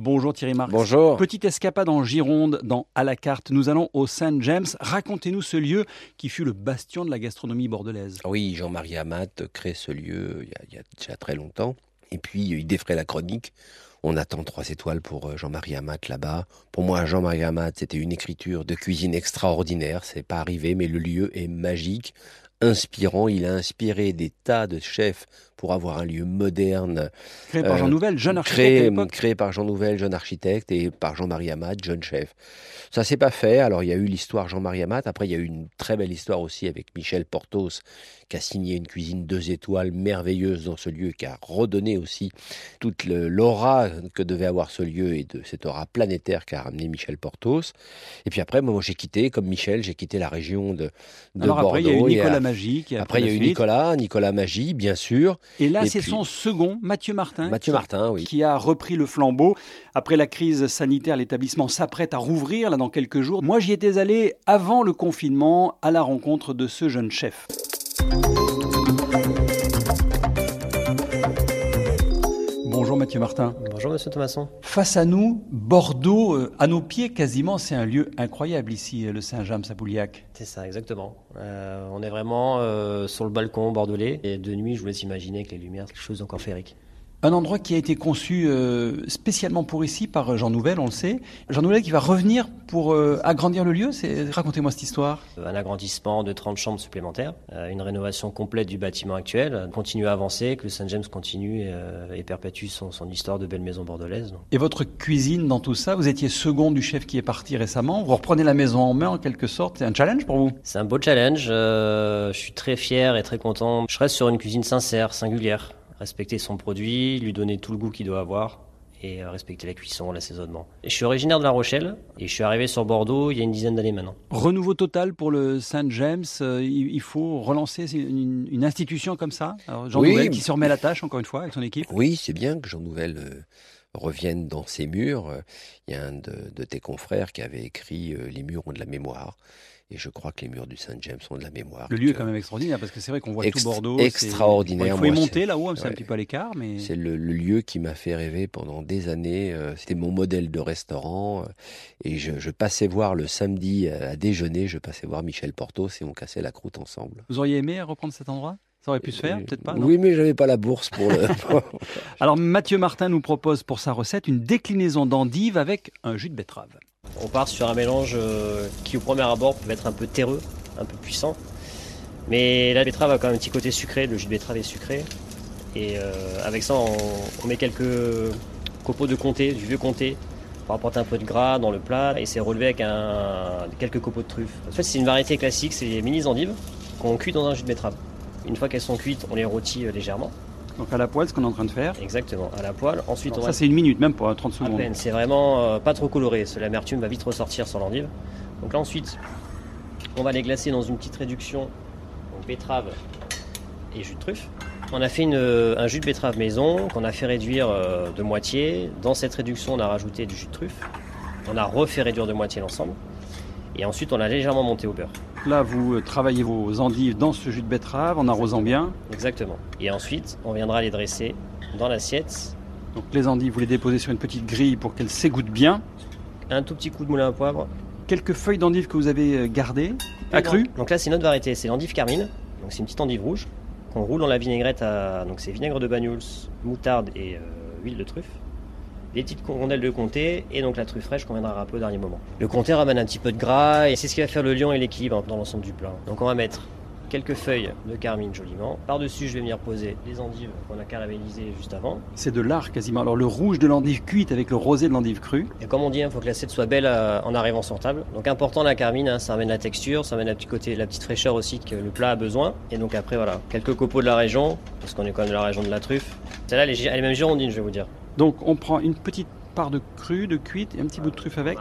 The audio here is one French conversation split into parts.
Bonjour Thierry Marx. Bonjour. Petite escapade en Gironde dans À la carte. Nous allons au St James. Racontez-nous ce lieu qui fut le bastion de la gastronomie bordelaise. Oui, Jean-Marie Amat crée ce lieu il y a déjà très longtemps. Et puis, il défraie la chronique. On attend 3 étoiles pour Jean-Marie Amat là-bas. Pour moi, Jean-Marie Amat, c'était une écriture de cuisine extraordinaire. C'est pas arrivé, mais le lieu est magique, inspirant. Il a inspiré des tas de chefs pour avoir un lieu moderne. Créé par Jean Nouvel, jeune architecte à l'époque. Créé par Jean Nouvel, jeune architecte, et par Jean-Marie Amat, jeune chef. Ça s'est pas fait. Alors, il y a eu l'histoire Jean-Marie Amat. Après, il y a eu une très belle histoire aussi avec Michel Porthos, qui a signé une cuisine 2 étoiles merveilleuse dans ce lieu, qui a redonné aussi toute l'aura que devait avoir ce lieu et de cette aura planétaire qu'a ramené Michel Porthos. Et puis après, moi, j'ai quitté, comme Michel, j'ai quitté la région de Alors Bordeaux. Après, il y a eu Nicolas Magy. Après, il y a eu Nicolas Magy, bien sûr. Et là, c'est son second, Mathieu Martin, oui, qui a repris le flambeau. Après la crise sanitaire, l'établissement s'apprête à rouvrir là, dans quelques jours. Moi, j'y étais allé avant le confinement à la rencontre de ce jeune chef. Bonjour Mathieu Martin. Bonjour Monsieur Thomasson. Face à nous, Bordeaux, à nos pieds quasiment, c'est un lieu incroyable ici, le Saint-James à Bouliac. C'est ça, exactement. On est vraiment sur le balcon bordelais et de nuit, je vous laisse imaginer que les lumières, c'est quelque chose d'encore féerique. Un endroit qui a été conçu spécialement pour ici par Jean Nouvel, on le sait. Jean Nouvel qui va revenir pour agrandir le lieu. Racontez-moi cette histoire. Un agrandissement de 30 chambres supplémentaires, une rénovation complète du bâtiment actuel, continuer à avancer, que le St James continue et perpétue son histoire de belle maison bordelaise. Et votre cuisine dans tout ça, vous étiez second du chef qui est parti récemment. Vous reprenez la maison en main en quelque sorte. C'est un challenge pour vous? C'est un beau challenge. Je suis très fier et très content. Je reste sur une cuisine sincère, singulière. Respecter son produit, lui donner tout le goût qu'il doit avoir et respecter la cuisson, l'assaisonnement. Je suis originaire de La Rochelle et je suis arrivé sur Bordeaux il y a une dizaine d'années maintenant. Renouveau total pour le St James, il faut relancer une institution comme ça. Alors, Jean Nouvel qui se remet à la tâche encore une fois avec son équipe. Oui, c'est bien que Jean Nouvel revienne dans ses murs. Il y a un de tes confrères qui avait écrit « Les murs ont de la mémoire ». Et je crois que les murs du St James ont de la mémoire. Le lieu est quand même extraordinaire parce que c'est vrai qu'on voit tout Bordeaux. Extraordinaire. Il faut y monter là-haut, c'est un petit peu à l'écart. Mais... C'est le lieu qui m'a fait rêver pendant des années. C'était mon modèle de restaurant. Et je passais voir le samedi à déjeuner, je passais voir Michel Porthos et on cassait la croûte ensemble. Vous auriez aimé reprendre cet endroit ? Ça aurait pu se faire, peut-être pas, non ? Oui, mais j'avais pas la bourse pour le... Alors Mathieu Martin nous propose pour sa recette une déclinaison d'endive avec un jus de betterave. On part sur un mélange qui au premier abord peut être un peu terreux, un peu puissant. Mais la betterave a quand même un petit côté sucré, le jus de betterave est sucré. Et avec ça, on met quelques copeaux de comté, du vieux comté, pour apporter un peu de gras dans le plat. Et c'est relevé avec quelques copeaux de truffes. En fait, c'est une variété classique, c'est les mini endives qu'on cuit dans un jus de betterave. Une fois qu'elles sont cuites, on les rôtit légèrement. Donc à la poêle, ce qu'on est en train de faire. Exactement, à la poêle. Ensuite, ça c'est une minute, même pas 30 secondes. À peine, c'est vraiment pas trop coloré. L'amertume va vite ressortir sur l'endive. Donc là ensuite, on va les glacer dans une petite réduction. Donc betterave et jus de truffe. On a fait un jus de betterave maison qu'on a fait réduire de moitié. Dans cette réduction, on a rajouté du jus de truffe. On a refait réduire de moitié l'ensemble. Et ensuite, on l'a légèrement monté au beurre. Là, vous travaillez vos endives dans ce jus de betterave en arrosant bien. Exactement. Et ensuite, on viendra les dresser dans l'assiette. Donc les endives, vous les déposez sur une petite grille pour qu'elles s'égouttent bien. Un tout petit coup de moulin à poivre. Quelques feuilles d'endives que vous avez gardées, accrues. Donc là, c'est notre variété, c'est l'endive carmine. Donc c'est une petite endive rouge qu'on roule dans la vinaigrette donc c'est vinaigre de Banyuls, moutarde et huile de truffe. Des petites rondelles de comté et donc la truffe fraîche qu'on viendra râper au dernier moment. Le comté ramène un petit peu de gras et c'est ce qui va faire le liant et l'équilibre dans l'ensemble du plat. Donc on va mettre quelques feuilles de carmine joliment. Par-dessus, je vais venir poser les endives qu'on a caramélisées juste avant. C'est de l'art quasiment. Alors le rouge de l'endive cuite avec le rosé de l'endive crue. Et comme on dit, il faut que l'assiette soit belle en arrivant sur table. Donc important la carmine, ça amène la texture, ça amène la petite fraîcheur aussi que le plat a besoin. Et donc après voilà, quelques copeaux de la région, parce qu'on est quand même de la région de la truffe. Celle-là, elle est même girondine, je vais vous dire. Donc on prend une petite part de crue, de cuite et un petit bout de truffe avec.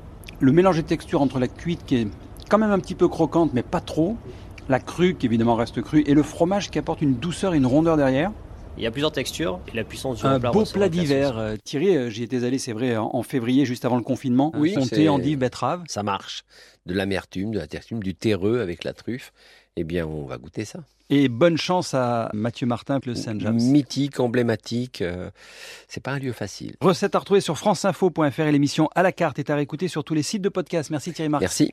Le mélange de texture entre la cuite qui est quand même un petit peu croquante mais pas trop, la crue qui évidemment reste crue et le fromage qui apporte une douceur et une rondeur derrière. Il y a plusieurs textures et la puissance du plat. Un beau plat d'hiver. Thierry, j'y étais allé, c'est vrai, en février, juste avant le confinement. Oui, comté, endive, betterave. Ça marche. De l'amertume, de la texture, du terreux avec la truffe. Eh bien, on va goûter ça. Et bonne chance à Mathieu Martin, le Saint-James. Mythique, emblématique, c'est pas un lieu facile. Recette à retrouver sur franceinfo.fr et l'émission à la carte est à réécouter sur tous les sites de podcast. Merci Thierry Marx. Merci.